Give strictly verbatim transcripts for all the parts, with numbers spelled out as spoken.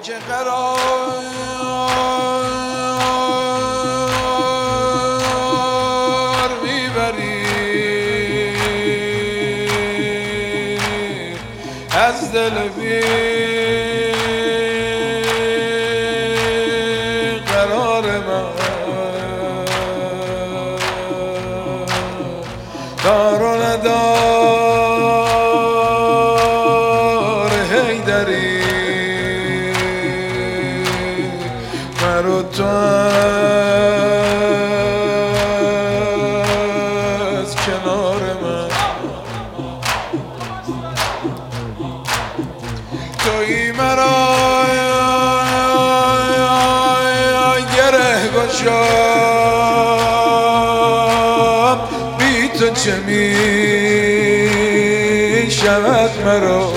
که قرار میبری از دل بی قرار من دار و ندار حیدری من و تو از کنار من تویی مرا گره گشا بی تو چه می شود مرا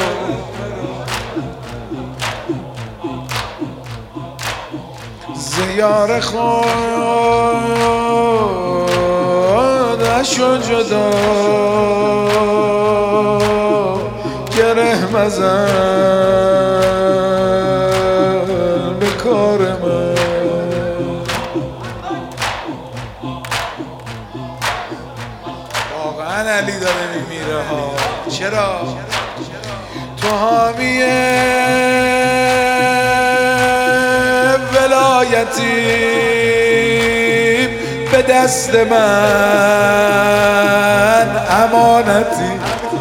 زیار خودش و جدا گره مزن به کار من واقعا علی داره میمیره ها. چرا؟ تو حامی ولایتی به دست من امانتی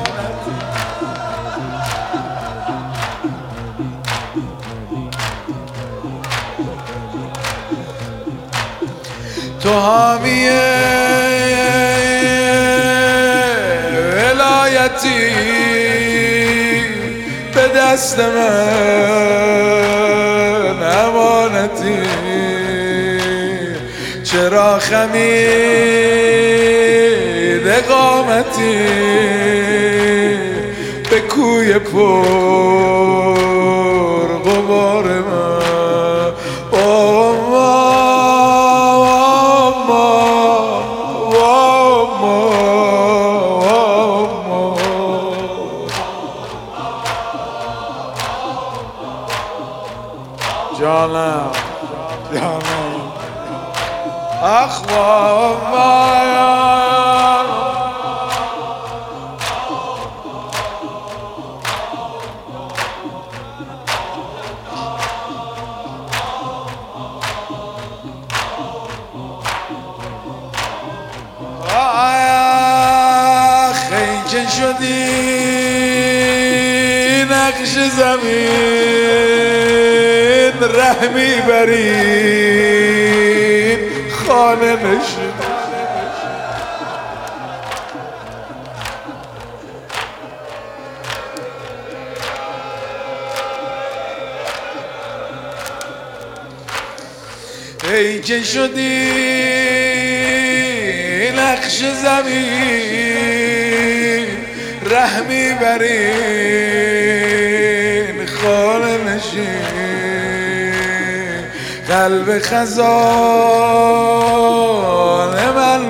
تو حامی ولایتی به دست من امانتی چرا خمید قامتی به کوی پر غبار من جانم جانم آخ بابا آخ ای که شدی نقش زمین ره میبرین خانه نشین ای که شدی نقش زمین ره میبرین خانه نشین قلب خزان من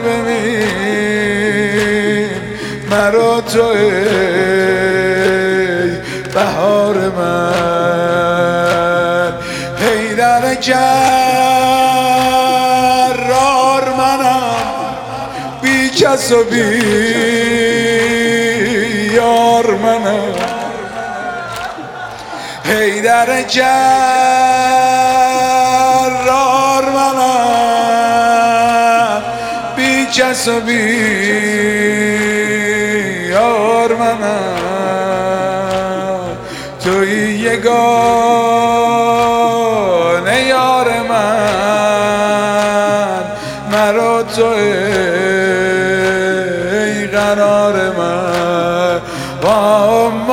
ببین مرا تو ای بهار من حیدر جرار منم بی کس و بی یار منم حیدر جرار منم بی کس و بی یار منم توی یگانه یار من مرا تو ای قرار من